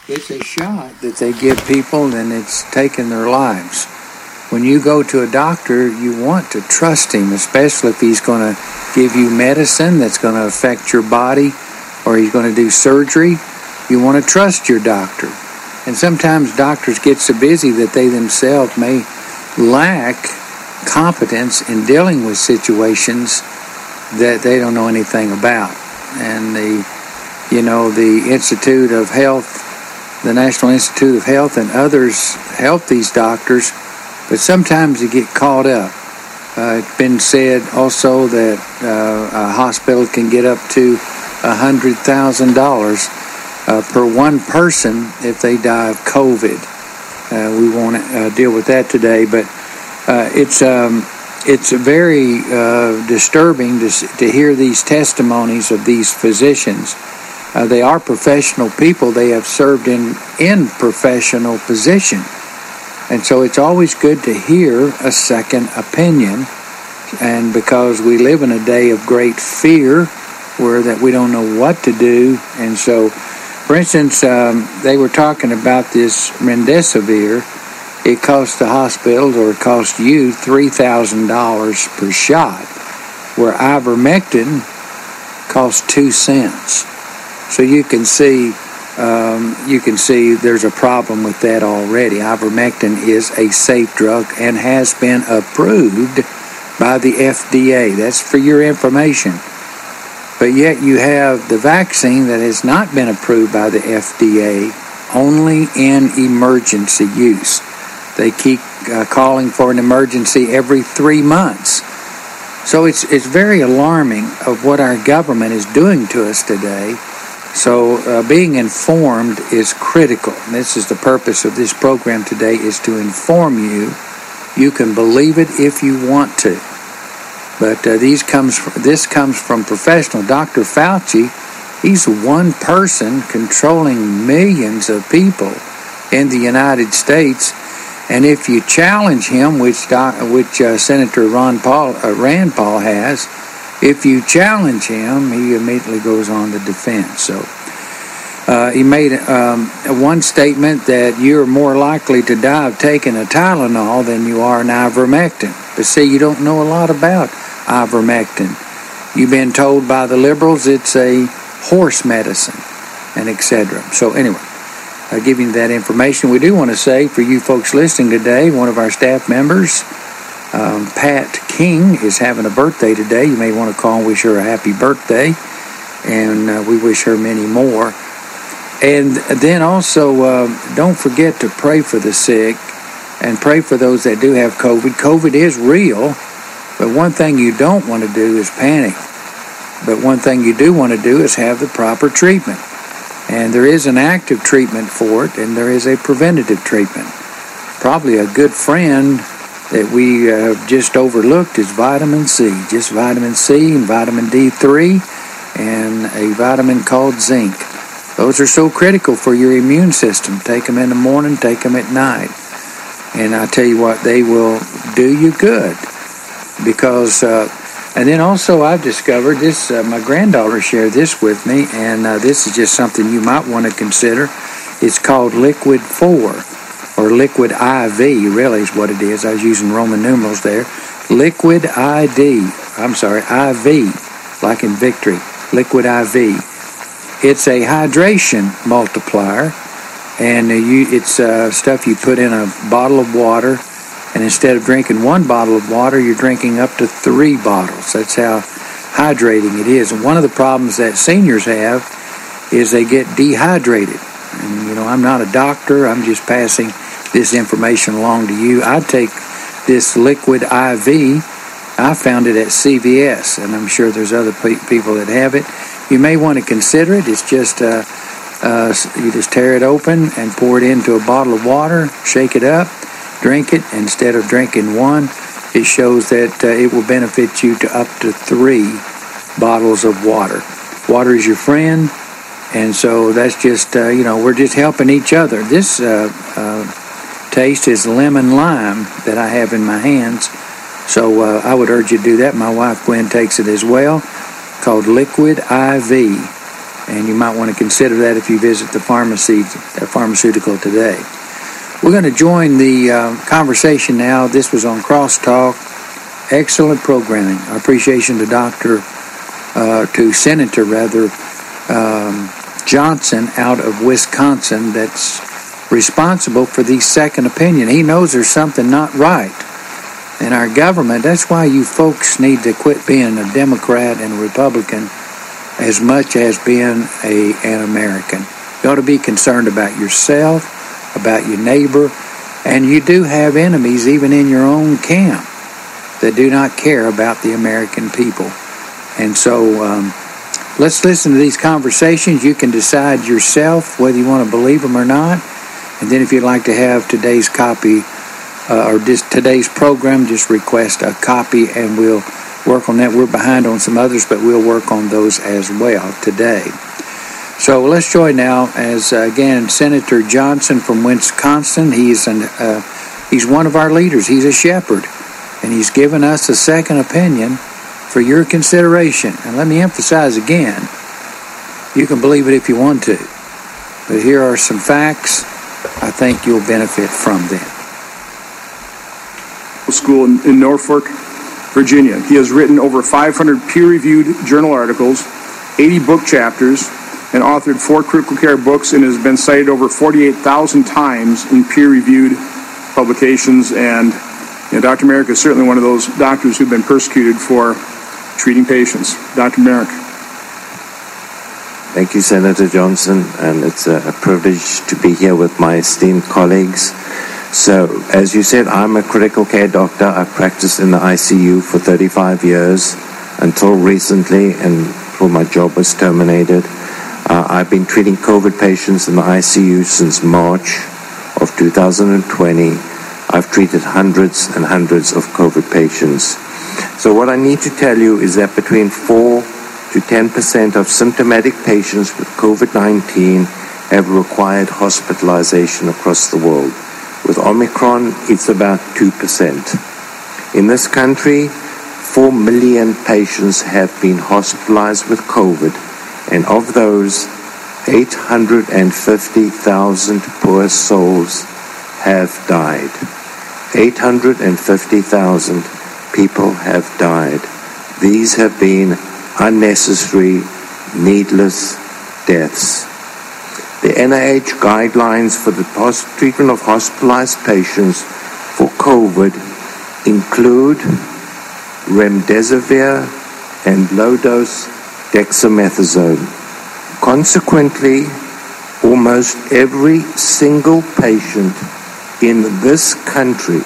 It's a shot that they give people, and it's taken their lives. When you go to a doctor, you want to trust him, especially if he's going to give you medicine that's going to affect your body, or he's going to do surgery. You want to trust your doctor. And sometimes doctors get so busy that they themselves may lack competence in dealing with situations that they don't know anything about. And the Institute of Health, the National Institute of Health, and others help these doctors, but sometimes they get caught up. It's been said also that a hospital can get up to $100,000 per one person if they die of COVID. We won't deal with that today, but it's very disturbing to hear these testimonies of these physicians. They are professional people. They have served in professional position. And so it's always good to hear a second opinion. And because we live in a day of great fear where that we don't know what to do. And so, for instance, they were talking about this remdesivir. It costs the hospitals, or it costs you, $3,000 per shot, where ivermectin costs 2 cents. So you can see there's a problem with that already. Ivermectin is a safe drug and has been approved by the FDA. That's for your information. But yet you have the vaccine that has not been approved by the FDA, only in emergency use. They keep calling for an emergency every 3 months. So it's very alarming of what our government is doing to us today. So being informed is critical. And this is the purpose of this program today, is to inform you. You can believe it if you want to. But this comes from professional. Dr. Fauci, he's one person controlling millions of people in the United States. And if you challenge him, which Senator Rand Paul has, if you challenge him, he immediately goes on the defense. So he made one statement that you're more likely to die of taking a Tylenol than you are an ivermectin. But see, you don't know a lot about ivermectin. You've been told by the liberals it's a horse medicine, and etc. So anyway, giving that information, we do want to say, for you folks listening today, one of our staff members, Pat King, is having a birthday today. You may want to call and wish her a happy birthday, and we wish her many more. And then also, don't forget to pray for the sick and pray for those that do have COVID. COVID is real, but one thing you don't want to do is panic. But one thing you do want to do is have the proper treatment. And there is an active treatment for it, and there is a preventative treatment. Probably a good friend that we just overlooked is vitamin C. Just vitamin C and vitamin D3 and a vitamin called zinc. Those are so critical for your immune system. Take them in the morning, take them at night. And I tell you what, they will do you good. Because, and then also I've discovered this, my granddaughter shared this with me, and this is just something you might want to consider. It's called Liquid 4. Or Liquid IV, really is what it is. I was using Roman numerals there. Liquid IV, like in victory. Liquid IV. It's a hydration multiplier, and it's stuff you put in a bottle of water, and instead of drinking one bottle of water, you're drinking up to 3 bottles. That's how hydrating it is. And one of the problems that seniors have is they get dehydrated. And, I'm not a doctor. I'm just passing this information along to you. I take this Liquid IV. I found it at CVS, and I'm sure there's other people that have it. You may want to consider it. It's just you just tear it open and pour it into a bottle of water, shake it up, drink it. Instead of drinking one, it shows that it will benefit you to up to 3 bottles of water. Water is your friend, and so that's just, we're just helping each other. This taste is lemon lime that I have in my hands. So I would urge you to do that. My wife Gwen takes it as well, called Liquid IV. And you might want to consider that if you visit the pharmaceutical today. We're going to join the conversation now. This was on Crosstalk. Excellent programming. Our appreciation to Senator Johnson out of Wisconsin that's responsible for the second opinion. He knows there's something not right in our government. That's why you folks need to quit being a Democrat and a Republican as much as being an American. You ought to be concerned about yourself, about your neighbor, and you do have enemies even in your own camp that do not care about the American people. And so let's listen to these conversations. You can decide yourself whether you want to believe them or not. And then if you'd like to have today's copy today's program, just request a copy and we'll work on that. We're behind on some others, but we'll work on those as well today. So let's join now as, again, Senator Johnson from Wisconsin. He's one of our leaders. He's a shepherd, and he's given us a second opinion for your consideration. And let me emphasize again, you can believe it if you want to, but here are some facts. I think you'll benefit from them. School in Norfolk, Virginia. He has written over 500 peer-reviewed journal articles, 80 book chapters, and authored 4 critical care books, and has been cited over 48,000 times in peer-reviewed publications. And Dr. Merrick is certainly one of those doctors who've been persecuted for treating patients. Dr. Merrick. Thank you, Senator Johnson, and it's a privilege to be here with my esteemed colleagues. So, as you said, I'm a critical care doctor. I practiced in the ICU for 35 years until recently, until my job was terminated. I've been treating COVID patients in the ICU since March of 2020. I've treated hundreds and hundreds of COVID patients. So what I need to tell you is that between 4 to 10% of symptomatic patients with COVID-19 have required hospitalization across the world. With Omicron, it's about 2%. In this country, 4 million patients have been hospitalized with COVID, and of those, 850,000 poor souls have died. 850,000 people have died. These have been unnecessary, needless deaths. The NIH guidelines for the treatment of hospitalized patients for COVID include remdesivir and low-dose dexamethasone. Consequently, almost every single patient in this country,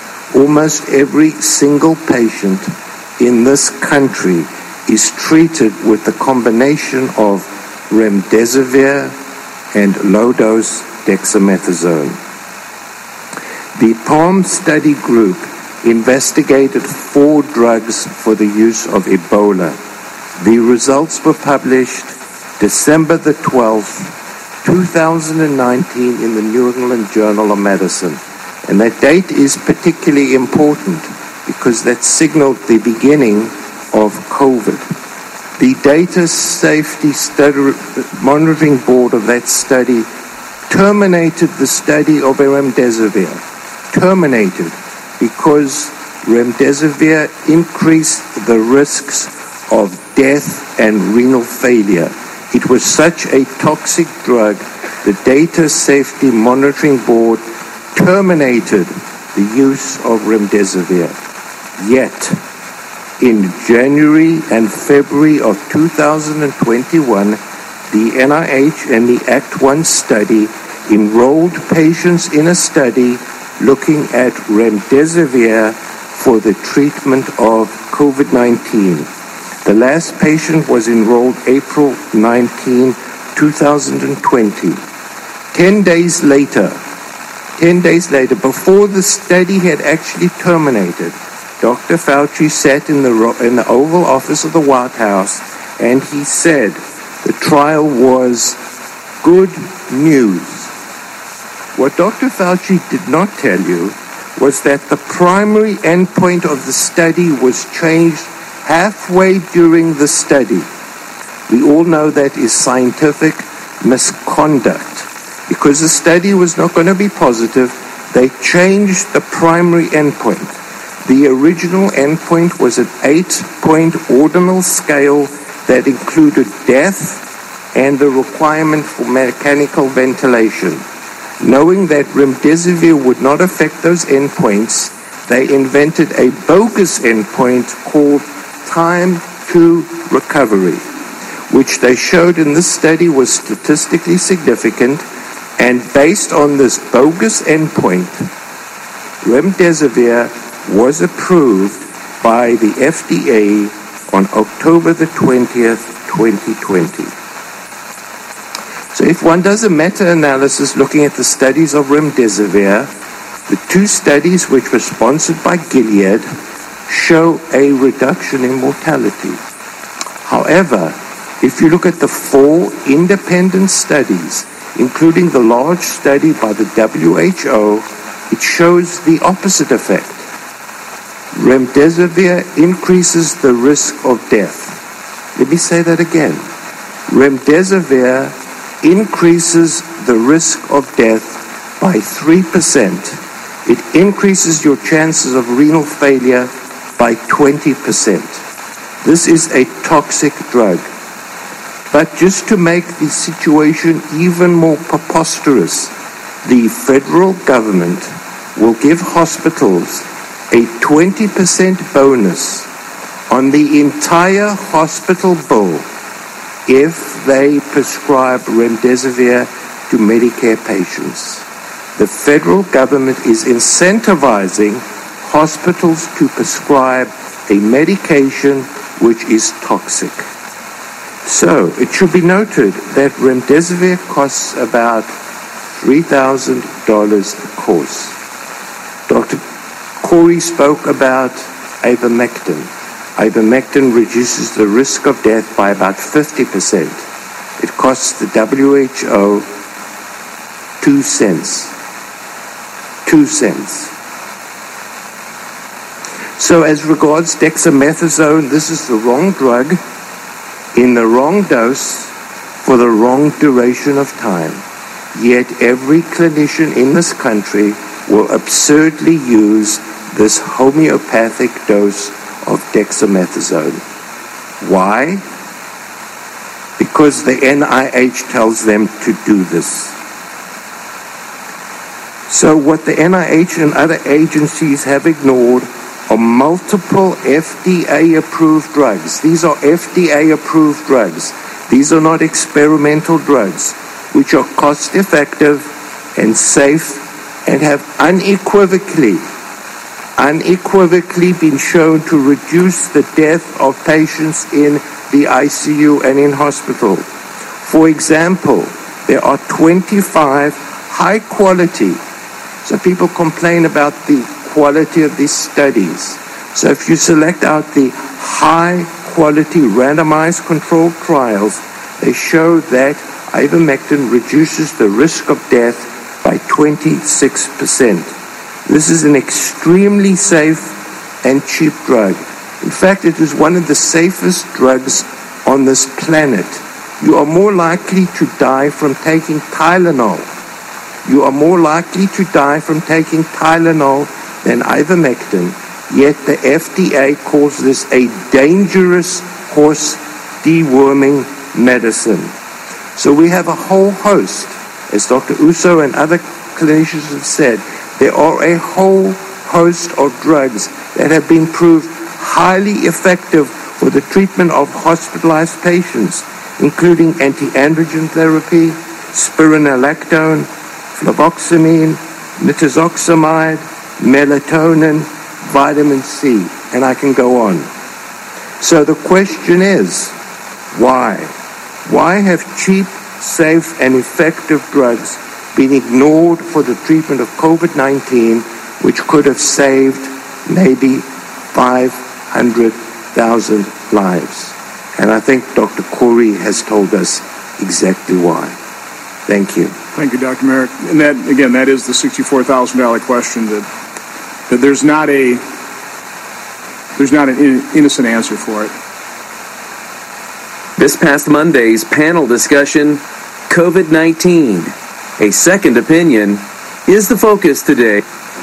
is treated with the combination of remdesivir and low-dose dexamethasone. The PALM study group investigated 4 drugs for the use of Ebola. The results were published December the 12th, 2019 in the New England Journal of Medicine. And that date is particularly important because that signaled the beginning of COVID. The Data Safety Study Monitoring Board of that study terminated the study of remdesivir. Terminated because remdesivir increased the risks of death and renal failure. It was such a toxic drug, the Data Safety Monitoring Board terminated the use of remdesivir. Yet, in January and February of 2021, the NIH and the Act 1 study enrolled patients in a study looking at remdesivir for the treatment of COVID-19. The last patient was enrolled April 19, 2020. 10 days later, before the study had actually terminated, Dr. Fauci sat in the Oval Office of the White House, and he said the trial was good news. What Dr. Fauci did not tell you was that the primary endpoint of the study was changed halfway during the study. We all know that is scientific misconduct. Because the study was not going to be positive, they changed the primary endpoint. The original endpoint was an 8-point ordinal scale that included death and the requirement for mechanical ventilation. Knowing that remdesivir would not affect those endpoints, they invented a bogus endpoint called time to recovery, which they showed in this study was statistically significant. And based on this bogus endpoint, remdesivir was approved by the FDA on October the 20th, 2020. So if one does a meta-analysis looking at the studies of remdesivir, the two studies which were sponsored by Gilead show a reduction in mortality. However, if you look at the 4 independent studies, including the large study by the WHO, it shows the opposite effect. Remdesivir increases the risk of death. Let me say that again. Remdesivir increases the risk of death by 3%. It increases your chances of renal failure by 20%. This is a toxic drug. But just to make the situation even more preposterous, the federal government will give hospitals a 20% bonus on the entire hospital bill if they prescribe remdesivir to Medicare patients. The federal government is incentivizing hospitals to prescribe a medication which is toxic. So, it should be noted that remdesivir costs about $3,000 a course. Dr. Corey spoke about ivermectin. Ivermectin reduces the risk of death by about 50%. It costs the WHO 2 cents. 2 cents. So as regards dexamethasone, this is the wrong drug in the wrong dose for the wrong duration of time. Yet every clinician in this country will absurdly use this homeopathic dose of dexamethasone. Why? Because the NIH tells them to do this. So what the NIH and other agencies have ignored are multiple FDA-approved drugs. These are FDA-approved drugs. These are not experimental drugs, which are cost-effective and safe and have unequivocally been shown to reduce the death of patients in the ICU and in hospital. For example, there are 25 high-quality. So people complain about the quality of these studies. So if you select out the high-quality randomized controlled trials, they show that ivermectin reduces the risk of death by 26%. This is an extremely safe and cheap drug. In fact, it is one of the safest drugs on this planet. You are more likely to die from taking Tylenol. You are more likely to die from taking Tylenol than ivermectin, yet the FDA calls this a dangerous horse deworming medicine. So we have a whole host, as Dr. Uso and other clinicians have said, there are a whole host of drugs that have been proved highly effective for the treatment of hospitalized patients, including anti-androgen therapy, spironolactone, fluvoxamine, nitazoxamide, melatonin, vitamin C, and I can go on. So the question is, why? Why have cheap, safe, and effective drugs been ignored for the treatment of COVID-19, which could have saved maybe 500,000 lives? And I think Dr. Corey has told us exactly why. Thank you. Thank you, Dr. Merrick. And that, again, that is the $64,000 question that there's not an innocent answer for it. This past Monday's panel discussion, COVID-19, a second opinion, is the focus today.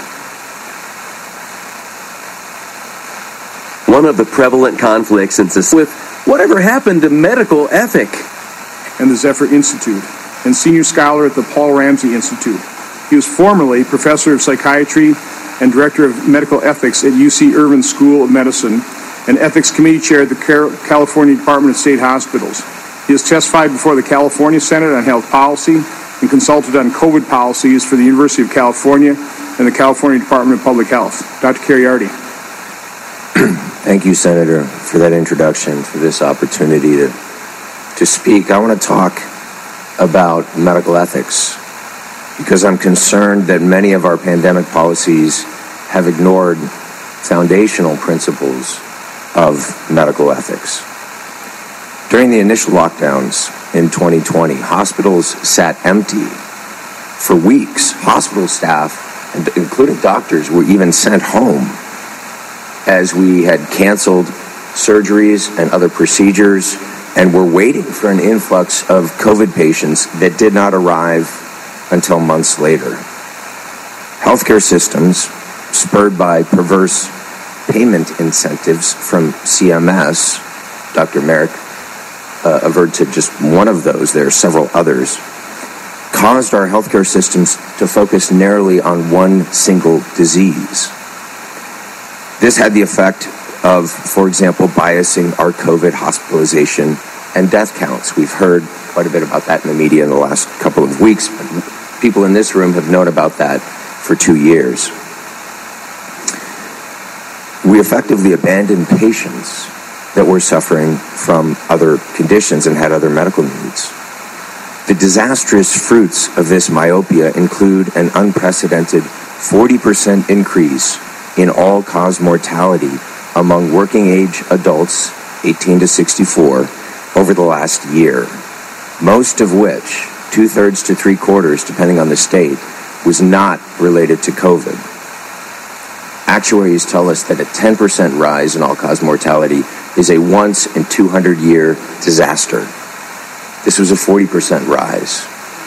One of the prevalent conflicts in society with whatever happened to medical ethic. And the Zephyr Institute, and senior scholar at the Paul Ramsey Institute. He was formerly professor of psychiatry and director of medical ethics at UC Irvine School of Medicine and ethics committee chair at the California Department of State Hospitals. He has testified before the California Senate on health policy and consulted on COVID policies for the University of California and the California Department of Public Health. Dr. Kheriaty. Thank you, Senator, for that introduction, for this opportunity to speak. I want to talk about medical ethics because I'm concerned that many of our pandemic policies have ignored foundational principles of medical ethics. During the initial lockdowns in 2020, hospitals sat empty for weeks. Hospital staff, including doctors, were even sent home as we had canceled surgeries and other procedures and were waiting for an influx of COVID patients that did not arrive until months later. Healthcare systems, spurred by perverse payment incentives from CMS, Dr. Merrick averred to just one of those, there are several others, caused our healthcare systems to focus narrowly on one single disease. This had the effect of, for example, biasing our COVID hospitalization and death counts. We've heard quite a bit about that in the media in the last couple of weeks. People in this room have known about that for 2 years. We effectively abandoned patients that were suffering from other conditions and had other medical needs. The disastrous fruits of this myopia include an unprecedented 40% increase in all-cause mortality among working-age adults 18 to 64 over the last year, most of which, 2/3 to 3/4, depending on the state, was not related to COVID. Actuaries tell us that a 10% rise in all-cause mortality is a once-in-200-year disaster. This was a 40% rise.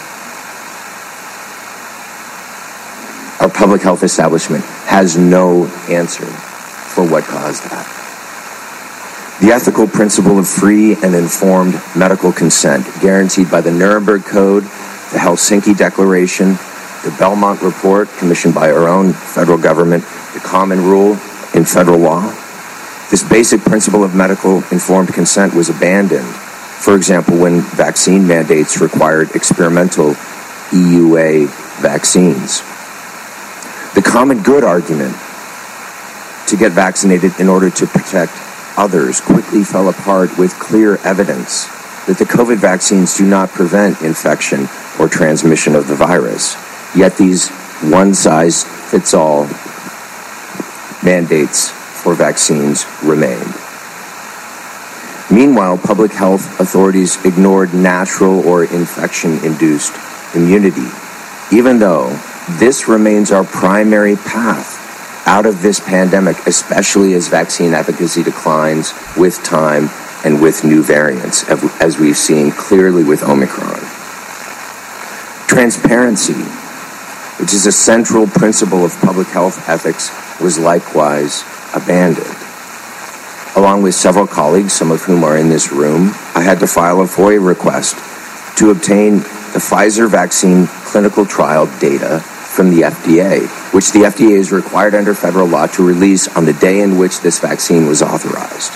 Our public health establishment has no answer for what caused that. The ethical principle of free and informed medical consent, guaranteed by the Nuremberg Code, the Helsinki Declaration, the Belmont Report, commissioned by our own federal government, the Common Rule in federal law. This basic principle of medical informed consent was abandoned, for example, when vaccine mandates required experimental EUA vaccines. The common good argument to get vaccinated in order to protect others quickly fell apart with clear evidence that the COVID vaccines do not prevent infection or transmission of the virus. Yet these one-size-fits-all mandates for vaccines remained. Meanwhile, public health authorities ignored natural or infection-induced immunity, even though this remains our primary path out of this pandemic, especially as vaccine efficacy declines with time and with new variants, as we've seen clearly with Omicron. Transparency, which is a central principle of public health ethics, was likewise abandoned. Along with several colleagues, some of whom are in this room, I had to file a FOIA request to obtain the Pfizer vaccine clinical trial data from the FDA, which the FDA is required under federal law to release on the day in which this vaccine was authorized.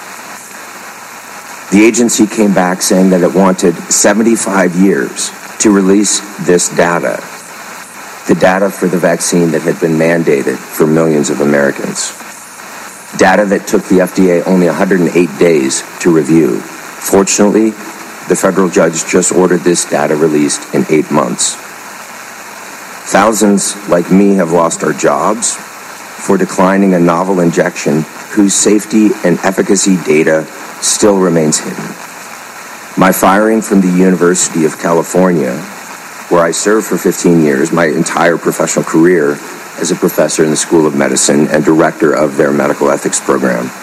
The agency came back saying that it wanted 75 years to release this data, the data for the vaccine that had been mandated for millions of Americans. Data that took the FDA only 108 days to review. Fortunately, the federal judge just ordered this data released in 8 months. Thousands like me have lost our jobs for declining a novel injection whose safety and efficacy data still remains hidden. My firing from the University of California, where I served for 15 years, my entire professional career as a professor in the School of Medicine and director of their medical ethics program,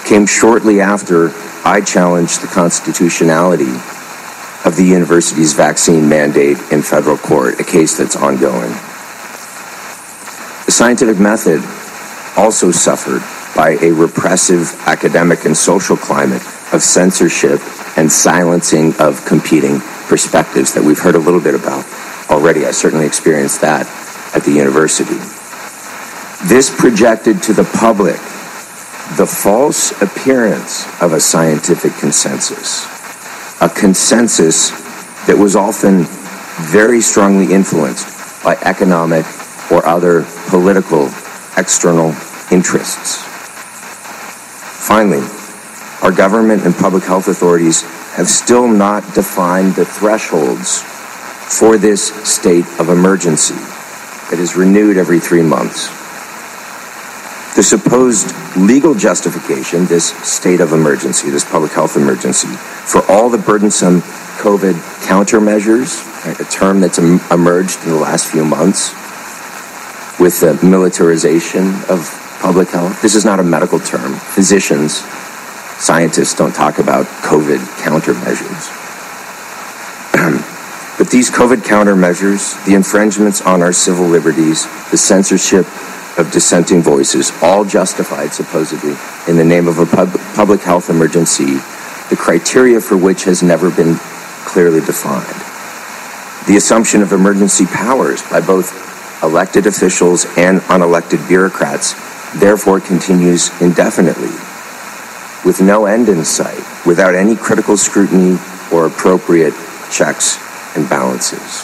came shortly after I challenged the constitutionality of the university's vaccine mandate in federal court, a case that's ongoing. The scientific method also suffered by a repressive academic and social climate of censorship and silencing of competing perspectives that we've heard a little bit about already. I certainly experienced that at the university. This projected to the public the false appearance of a scientific consensus, a consensus that was often very strongly influenced by economic or other political external interests. Finally, our government and public health authorities have still not defined the thresholds for this state of emergency that is renewed every 3 months. The supposed legal justification, this state of emergency, this public health emergency, for all the burdensome COVID countermeasures, a term that's emerged in the last few months with the militarization of public health. This is not a medical term. Physicians, scientists don't talk about COVID countermeasures. But these COVID countermeasures, the infringements on our civil liberties, the censorship of dissenting voices, all justified supposedly in the name of a public health emergency, the criteria for which has never been clearly defined. The assumption of emergency powers by both elected officials and unelected bureaucrats therefore continues indefinitely, with no end in sight, without any critical scrutiny or appropriate checks and balances.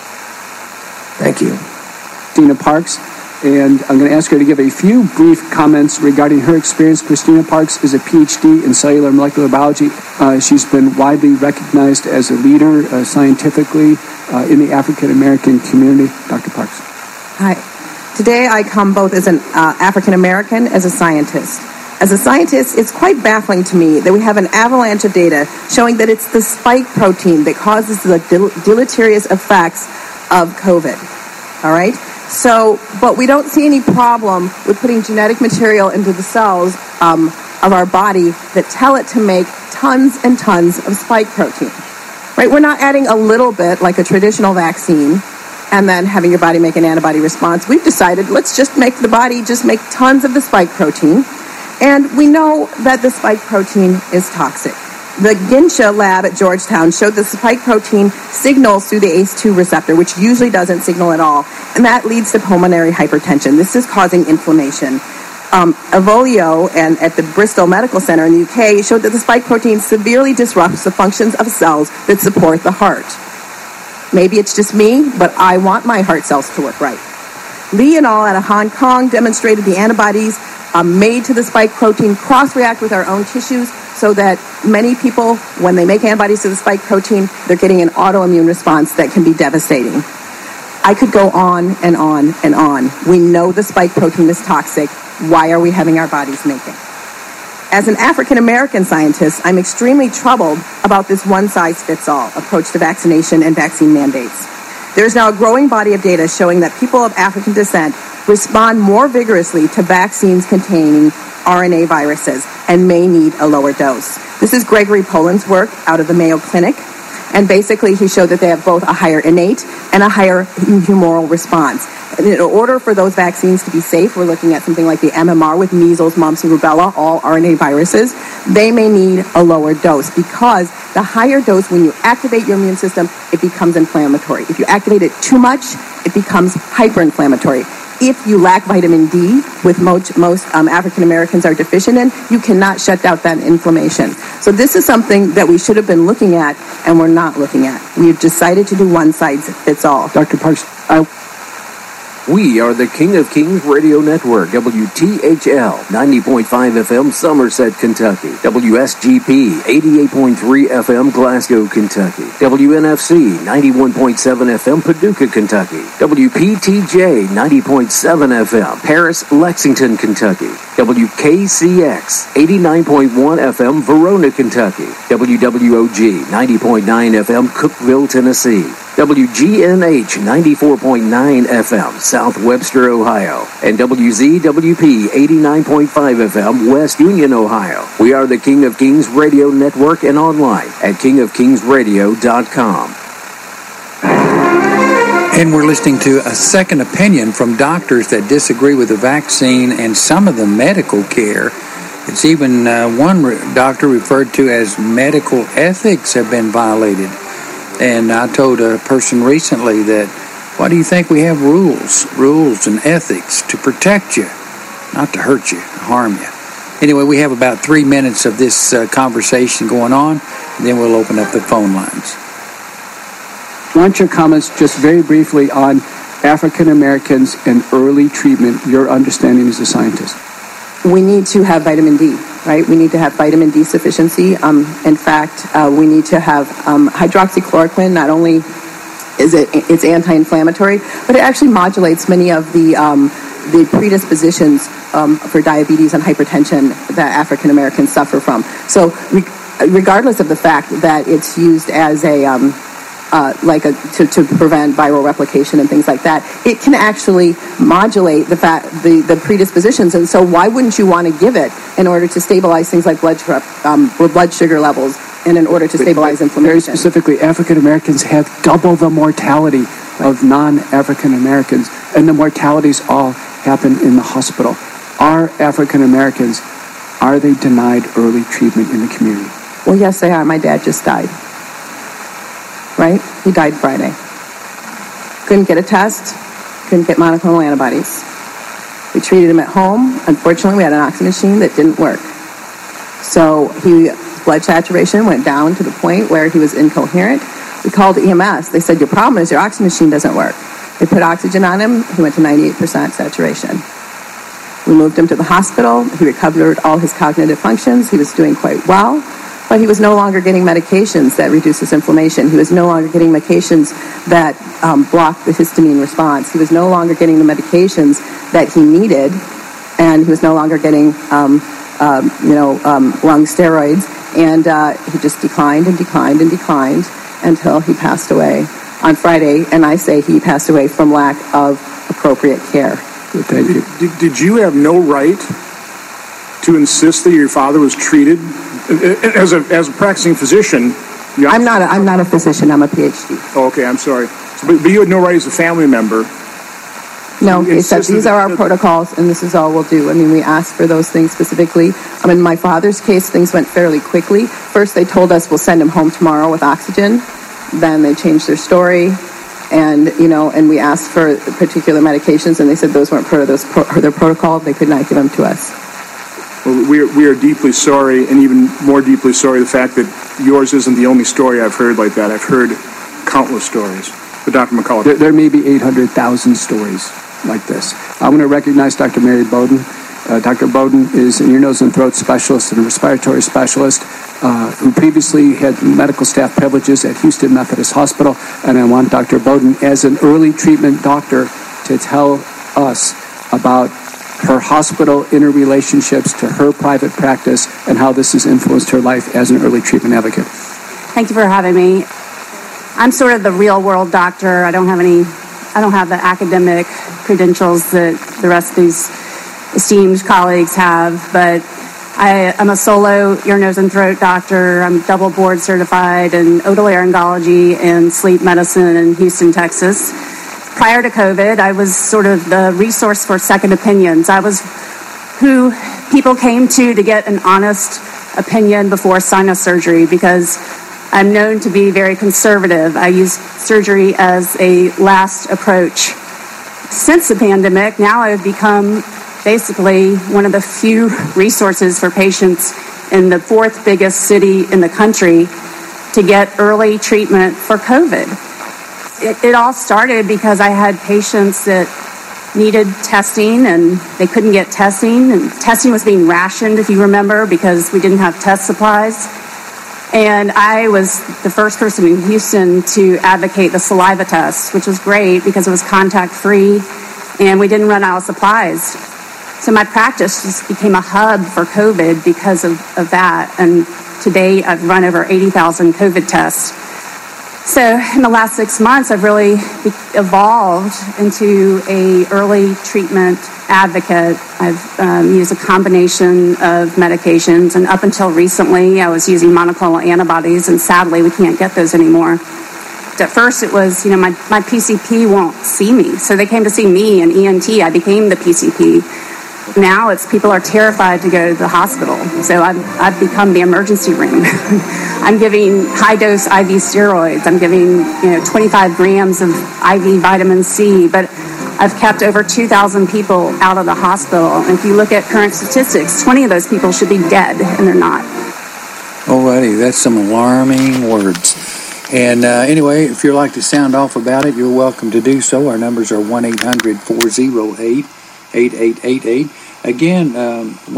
Thank you. Christina Parks, and I'm going to ask her to give a few brief comments regarding her experience. Christina Parks is a PhD in cellular molecular biology. She's been widely recognized as a leader scientifically in the African American community. Dr. Parks. Hi. Today I come both as an African American, as a scientist. As a scientist, it's quite baffling to me that we have an avalanche of data showing that it's the spike protein that causes the deleterious effects of COVID. All right? So, but we don't see any problem with putting genetic material into the cells of our body that tell it to make tons and tons of spike protein. Right? We're not adding a little bit like a traditional vaccine and then having your body make an antibody response. We've decided, let's just make the body just make tons of the spike protein. And we know that the spike protein is toxic. The Ginsha lab at Georgetown showed the spike protein signals through the ACE2 receptor, which usually doesn't signal at all, and that leads to pulmonary hypertension. This is causing inflammation. Evolio and at the Bristol Medical Center in the UK showed that the spike protein severely disrupts the functions of cells that support the heart. Maybe it's just me, but I want my heart cells to work right. Lee et al. Out of Hong Kong demonstrated the antibodies made to the spike protein cross-react with our own tissues so that many people, when they make antibodies to the spike protein, they're getting an autoimmune response that can be devastating. I could go on and on and on. We know the spike protein is toxic. Why are we having our bodies make it? As an African-American scientist, I'm extremely troubled about this one-size-fits-all approach to vaccination and vaccine mandates. There's now a growing body of data showing that people of African descent respond more vigorously to vaccines containing RNA viruses and may need a lower dose. This is Gregory Poland's work out of the Mayo Clinic, and basically he showed that they have both a higher innate and a higher humoral response. And in order for those vaccines to be safe, we're looking at something like the MMR with measles, mumps, and rubella, all RNA viruses. They may need a lower dose because the higher dose, when you activate your immune system, it becomes inflammatory. If you activate it too much, it becomes hyperinflammatory. If you lack vitamin D, which most African Americans are deficient in, you cannot shut down that inflammation. So this is something that we should have been looking at, and we're not looking at. We've decided to do one size fits all. Dr. Parks, We are the King of Kings Radio Network, WTHL 90.5 FM, Somerset, Kentucky. WSGP 88.3 FM, Glasgow, Kentucky. WNFC 91.7 FM, Paducah, Kentucky. WPTJ 90.7 FM, Paris, Lexington, Kentucky. WKCX 89.1 FM, Verona, Kentucky. WWOG 90.9 FM, Cookeville, Tennessee. WGNH 94.9 FM, South Webster, Ohio, and WZWP 89.5 FM, West Union, Ohio. We are the King of Kings Radio Network and online at kingofkingsradio.com. And we're listening to a second opinion from doctors that disagree with the vaccine and some of the medical care. It's even one doctor referred to as medical ethics have been violated. And I told a person recently that, why do you think we have rules and ethics to protect you, not to hurt you, harm you? Anyway, we have about 3 minutes of this conversation going on, and then we'll open up the phone lines. I want your comments just very briefly on African Americans and early treatment, your understanding as a scientist. We need to have vitamin D, right? We need to have vitamin D sufficiency. In fact, we need to have hydroxychloroquine. Not only is it's anti-inflammatory, but it actually modulates many of the predispositions for diabetes and hypertension that African Americans suffer from. So regardless of the fact that it's used as a to prevent viral replication and things like that, it can actually modulate the predispositions. And so why wouldn't you want to give it in order to stabilize things like blood sugar levels and in order to stabilize inflammation? Very specifically, African Americans have double the mortality of non-African Americans, and the mortalities all happen in the hospital. Are African Americans, are they denied early treatment in the community? Well, yes, they are. My dad just died. Right? He died Friday. Couldn't get a test, couldn't get monoclonal antibodies. We treated him at home. Unfortunately, we had an oxygen machine that didn't work. So his blood saturation went down to the point where he was incoherent. We called EMS. They said, your problem is your oxygen machine doesn't work. They put oxygen on him. He went to 98% saturation. We moved him to the hospital. He recovered all his cognitive functions. He was doing quite well. But he was no longer getting medications that reduces inflammation. He was no longer getting medications that block the histamine response. He was no longer getting the medications that he needed, and he was no longer getting, lung steroids. And he just declined and declined and declined until he passed away on Friday. And I say he passed away from lack of appropriate care. Thank you. Did you have no right to insist that your father was treated? As a practicing physician, I'm not a physician. I'm a PhD. Oh, okay, I'm sorry. But you had no right as a family member. No, they said these are our protocols, and this is all we'll do. I mean, we asked for those things specifically. In my father's case, things went fairly quickly. First, they told us we'll send him home tomorrow with oxygen. Then they changed their story, and we asked for particular medications, and they said those weren't part of their protocol. They could not give them to us. Well, we are deeply sorry, and even more deeply sorry the fact that yours isn't the only story I've heard like that. I've heard countless stories. But Dr. McCullough. There may be 800,000 stories like this. I want to recognize Dr. Mary Bowden. Dr. Bowden is an ear, nose, and throat specialist and a respiratory specialist who previously had medical staff privileges at Houston Methodist Hospital. And I want Dr. Bowden, as an early treatment doctor, to tell us about her hospital interrelationships to her private practice and how this has influenced her life as an early treatment advocate. Thank you for having me. I'm sort of the real world doctor. I don't have the academic credentials that the rest of these esteemed colleagues have, but I'm a solo ear, nose, and throat doctor. I'm double board certified in otolaryngology and sleep medicine in Houston, Texas. Prior to COVID, I was sort of the resource for second opinions. I was who people came to get an honest opinion before sinus surgery because I'm known to be very conservative. I use surgery as a last approach. Since the pandemic, now I've become basically one of the few resources for patients in the fourth biggest city in the country to get early treatment for COVID. It all started because I had patients that needed testing and they couldn't get testing, and testing was being rationed, if you remember, because we didn't have test supplies. And I was the first person in Houston to advocate the saliva test, which was great because it was contact-free and we didn't run out of supplies. So my practice just became a hub for COVID because of that. And today I've run over 80,000 COVID tests. So in the last 6 months, I've really evolved into a early treatment advocate. I've used a combination of medications, and up until recently, I was using monoclonal antibodies, and sadly, we can't get those anymore. At first, it was, my PCP won't see me, so they came to see me, an ENT. I became the PCP. Now it's people are terrified to go to the hospital, so I've become the emergency room. I'm giving high-dose IV steroids. I'm giving 25 grams of IV vitamin C, but I've kept over 2,000 people out of the hospital. And if you look at current statistics, 20 of those people should be dead, and they're not. Alrighty, that's some alarming words. And anyway, if you'd like to sound off about it, you're welcome to do so. Our numbers are 1-800-408-8888. Again,